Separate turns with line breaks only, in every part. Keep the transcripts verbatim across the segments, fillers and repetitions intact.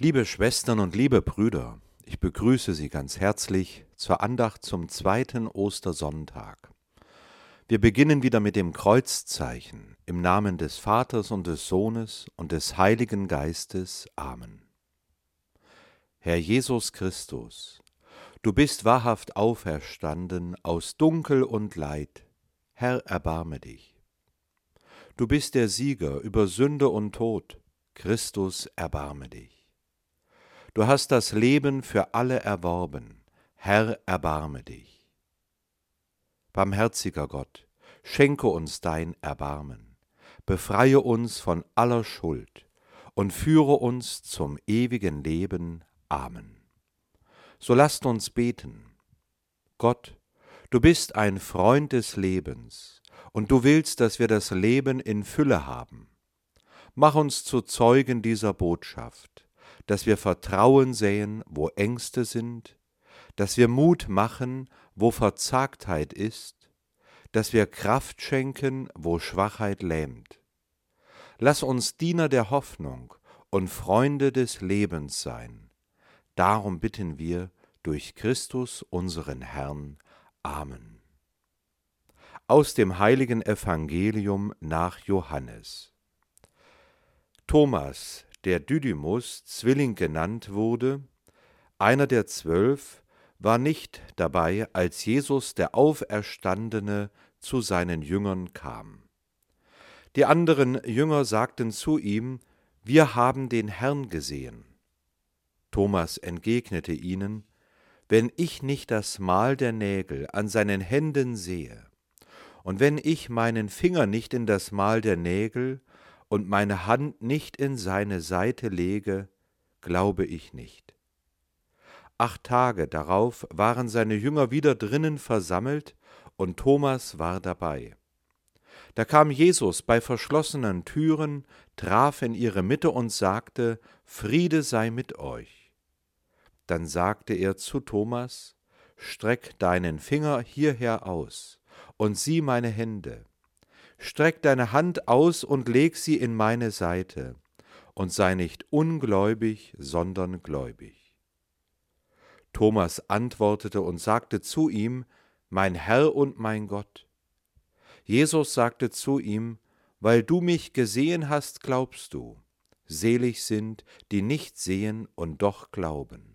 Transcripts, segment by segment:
Liebe Schwestern und liebe Brüder, ich begrüße Sie ganz herzlich zur Andacht zum zweiten Ostersonntag. Wir beginnen wieder mit dem Kreuzzeichen im Namen des Vaters und des Sohnes und des Heiligen Geistes. Amen. Herr Jesus Christus, du bist wahrhaft auferstanden aus Dunkel und Leid. Herr, erbarme dich. Du bist der Sieger über Sünde und Tod. Christus, erbarme dich. Du hast das Leben für alle erworben. Herr, erbarme dich. Barmherziger Gott, schenke uns dein Erbarmen, befreie uns von aller Schuld und führe uns zum ewigen Leben. Amen. So lasst uns beten. Gott, du bist ein Freund des Lebens, und du willst, dass wir das Leben in Fülle haben. Mach uns zu Zeugen dieser Botschaft, dass wir Vertrauen säen, wo Ängste sind, dass wir Mut machen, wo Verzagtheit ist, dass wir Kraft schenken, wo Schwachheit lähmt. Lass uns Diener der Hoffnung und Freunde des Lebens sein. Darum bitten wir durch Christus unseren Herrn. Amen. Aus dem heiligen Evangelium nach Johannes. Thomas, der Didymus, Zwilling genannt wurde, einer der Zwölf, war nicht dabei, als Jesus, der Auferstandene, zu seinen Jüngern kam. Die anderen Jünger sagten zu ihm: Wir haben den Herrn gesehen. Thomas entgegnete ihnen: Wenn ich nicht das Mal der Nägel an seinen Händen sehe, und wenn ich meinen Finger nicht in das Mal der Nägel und meine Hand nicht in seine Seite lege, glaube ich nicht. Acht Tage darauf waren seine Jünger wieder drinnen versammelt, und Thomas war dabei. Da kam Jesus bei verschlossenen Türen, traf in ihre Mitte und sagte: Friede sei mit euch. Dann sagte er zu Thomas: Streck deinen Finger hierher aus und sieh meine Hände. Streck deine Hand aus und leg sie in meine Seite, und sei nicht ungläubig, sondern gläubig. Thomas antwortete und sagte zu ihm: Mein Herr und mein Gott. Jesus sagte zu ihm: Weil du mich gesehen hast, glaubst du. Selig sind, die nicht sehen und doch glauben.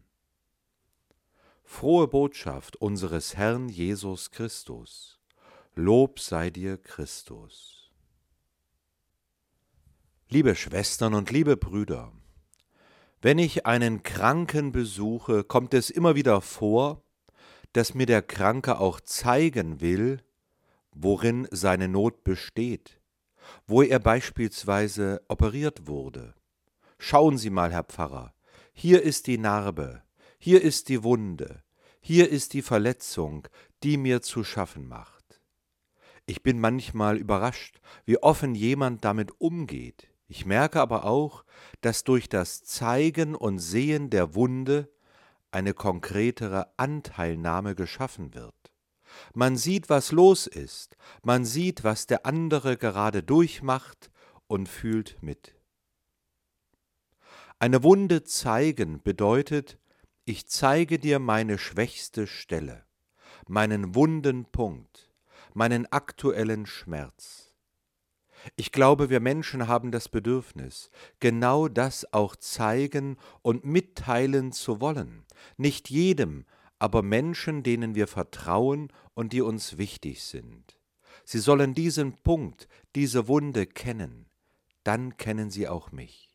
Frohe Botschaft unseres Herrn Jesus Christus. Lob sei dir, Christus. Liebe Schwestern und liebe Brüder, wenn ich einen Kranken besuche, kommt es immer wieder vor, dass mir der Kranke auch zeigen will, worin seine Not besteht, wo er beispielsweise operiert wurde. Schauen Sie mal, Herr Pfarrer, hier ist die Narbe, hier ist die Wunde, hier ist die Verletzung, die mir zu schaffen macht. Ich bin manchmal überrascht, wie offen jemand damit umgeht. Ich merke aber auch, dass durch das Zeigen und Sehen der Wunde eine konkretere Anteilnahme geschaffen wird. Man sieht, was los ist, man sieht, was der andere gerade durchmacht und fühlt mit. Eine Wunde zeigen bedeutet, ich zeige dir meine schwächste Stelle, meinen wunden Punkt, meinen aktuellen Schmerz. Ich glaube, wir Menschen haben das Bedürfnis, genau das auch zeigen und mitteilen zu wollen. Nicht jedem, aber Menschen, denen wir vertrauen und die uns wichtig sind. Sie sollen diesen Punkt, diese Wunde kennen, dann kennen sie auch mich.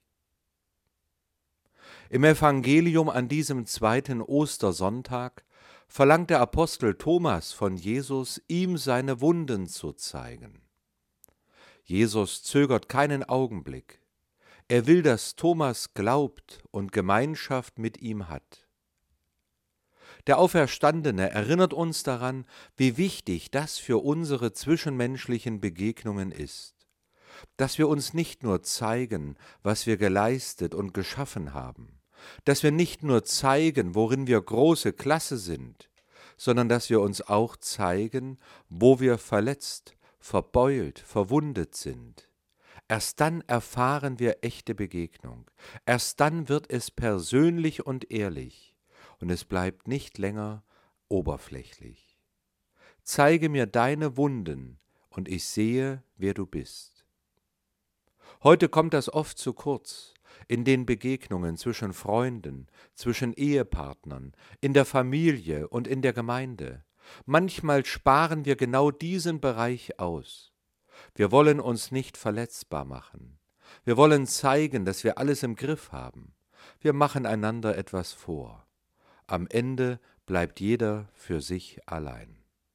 Im Evangelium an diesem zweiten Ostersonntag verlangt der Apostel Thomas von Jesus, ihm seine Wunden zu zeigen. Jesus zögert keinen Augenblick. Er will, dass Thomas glaubt und Gemeinschaft mit ihm hat. Der Auferstandene erinnert uns daran, wie wichtig das für unsere zwischenmenschlichen Begegnungen ist, dass wir uns nicht nur zeigen, was wir geleistet und geschaffen haben, dass wir nicht nur zeigen, worin wir große Klasse sind, sondern dass wir uns auch zeigen, wo wir verletzt, verbeult, verwundet sind. Erst dann erfahren wir echte Begegnung. Erst dann wird es persönlich und ehrlich und es bleibt nicht länger oberflächlich. Zeige mir deine Wunden und ich sehe, wer du bist. Heute kommt das oft zu kurz in den Begegnungen zwischen Freunden, zwischen Ehepartnern, in der Familie und in der Gemeinde. Manchmal sparen wir genau diesen Bereich aus. Wir wollen uns nicht verletzbar machen. Wir wollen zeigen, dass wir alles im Griff haben. Wir machen einander etwas vor. Am Ende bleibt jeder für sich allein.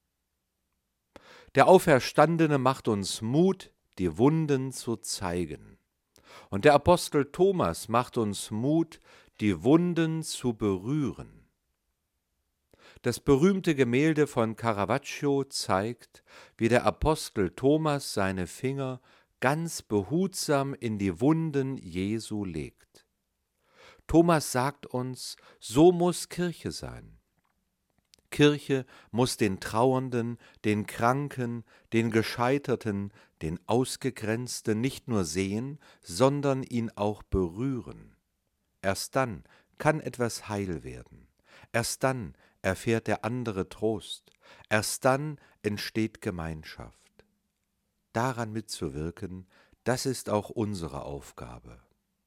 Der Auferstandene macht uns Mut, die Wunden zu zeigen. Und der Apostel Thomas macht uns Mut, die Wunden zu berühren. Das berühmte Gemälde von Caravaggio zeigt, wie der Apostel Thomas seine Finger ganz behutsam in die Wunden Jesu legt. Thomas sagt uns, so muss Kirche sein. Kirche muss den Trauernden, den Kranken, den Gescheiterten, den Ausgegrenzten nicht nur sehen, sondern ihn auch berühren. Erst dann kann etwas heil werden. Erst dann erfährt der andere Trost. Erst dann entsteht Gemeinschaft. Daran mitzuwirken, das ist auch unsere Aufgabe.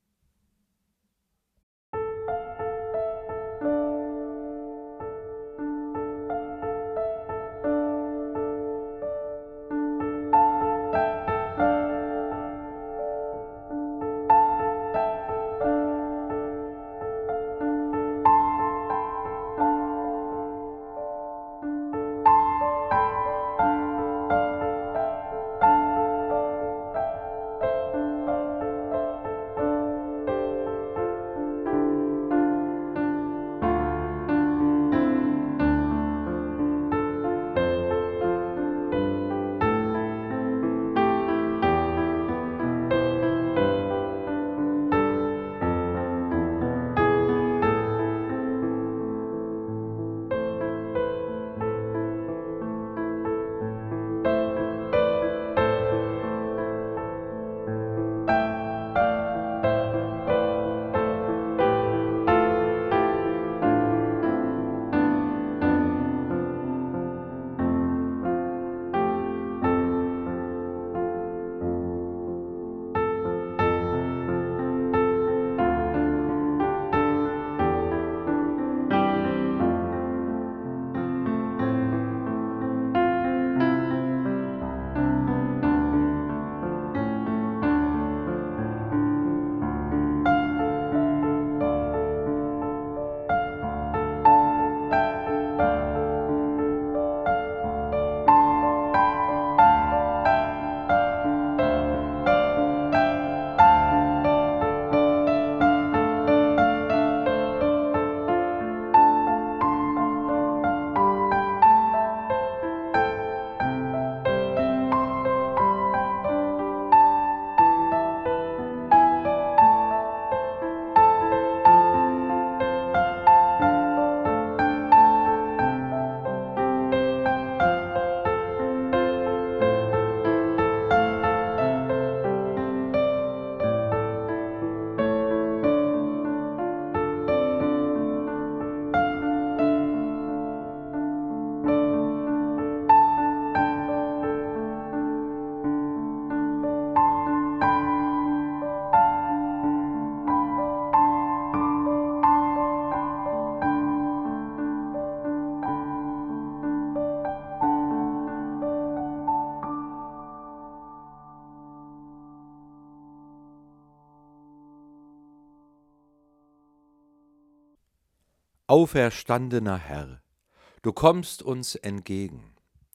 Auferstandener Herr, du kommst uns entgegen.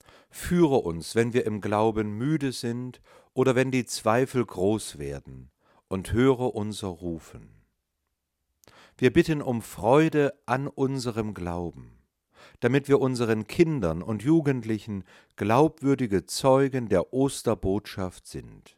Führe uns, wenn wir im Glauben müde sind oder wenn die Zweifel groß werden, und höre unser Rufen. Wir bitten um Freude an unserem Glauben, damit wir unseren Kindern und Jugendlichen glaubwürdige Zeugen der Osterbotschaft sind.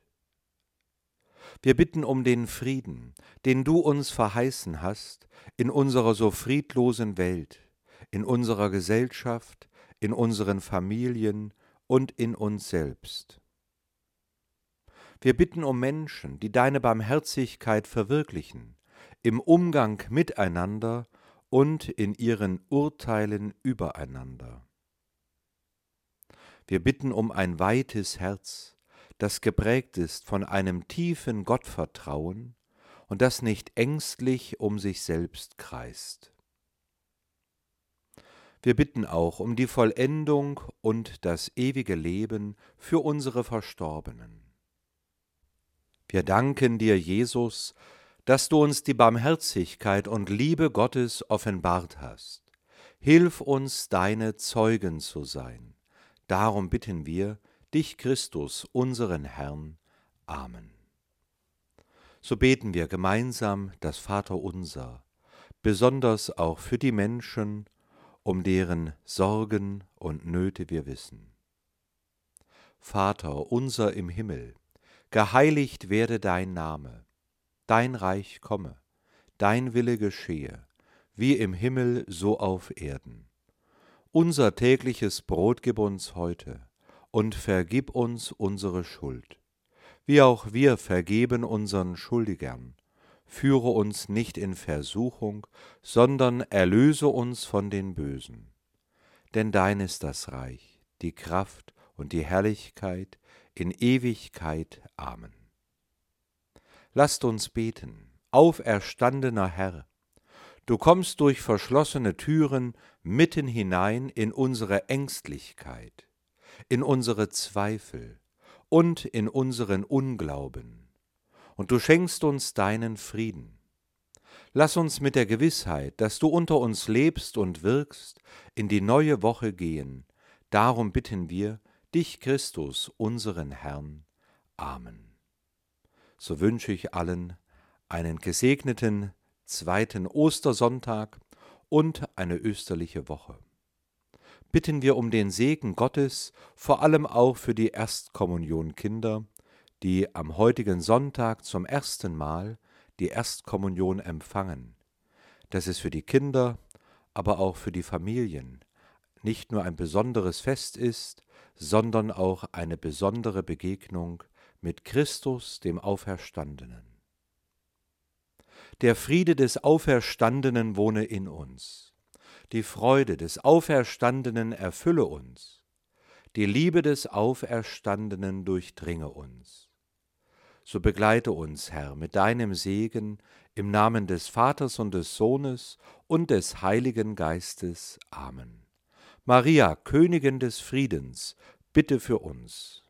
Wir bitten um den Frieden, den du uns verheißen hast, in unserer so friedlosen Welt, in unserer Gesellschaft, in unseren Familien und in uns selbst. Wir bitten um Menschen, die deine Barmherzigkeit verwirklichen, im Umgang miteinander und in ihren Urteilen übereinander. Wir bitten um ein weites Herz, das geprägt ist von einem tiefen Gottvertrauen und das nicht ängstlich um sich selbst kreist. Wir bitten auch um die Vollendung und das ewige Leben für unsere Verstorbenen. Wir danken dir, Jesus, dass du uns die Barmherzigkeit und Liebe Gottes offenbart hast. Hilf uns, deine Zeugen zu sein. Darum bitten wir dich, Christus, unseren Herrn. Amen. So beten wir gemeinsam das Vaterunser, besonders auch für die Menschen, um deren Sorgen und Nöte wir wissen. Vater unser im Himmel, geheiligt werde dein Name, dein Reich komme, dein Wille geschehe, wie im Himmel so auf Erden. Unser tägliches Brot gib uns heute und vergib uns unsere Schuld, wie auch wir vergeben unseren Schuldigern. Führe uns nicht in Versuchung, sondern erlöse uns von den Bösen. Denn dein ist das Reich, die Kraft und die Herrlichkeit in Ewigkeit. Amen. Lasst uns beten. Auferstandener Herr, du kommst durch verschlossene Türen mitten hinein in unsere Ängstlichkeit, in unsere Zweifel und in unseren Unglauben. Und du schenkst uns deinen Frieden. Lass uns mit der Gewissheit, dass du unter uns lebst und wirkst, in die neue Woche gehen. Darum bitten wir dich, Christus, unseren Herrn. Amen. So wünsche ich allen einen gesegneten zweiten Ostersonntag und eine österliche Woche. Bitten wir um den Segen Gottes, vor allem auch für die Erstkommunionkinder, die am heutigen Sonntag zum ersten Mal die Erstkommunion empfangen, dass es für die Kinder, aber auch für die Familien nicht nur ein besonderes Fest ist, sondern auch eine besondere Begegnung mit Christus, dem Auferstandenen. Der Friede des Auferstandenen wohne in uns, die Freude des Auferstandenen erfülle uns, die Liebe des Auferstandenen durchdringe uns. So begleite uns, Herr, mit deinem Segen im Namen des Vaters und des Sohnes und des Heiligen Geistes. Amen. Maria, Königin des Friedens, bitte für uns.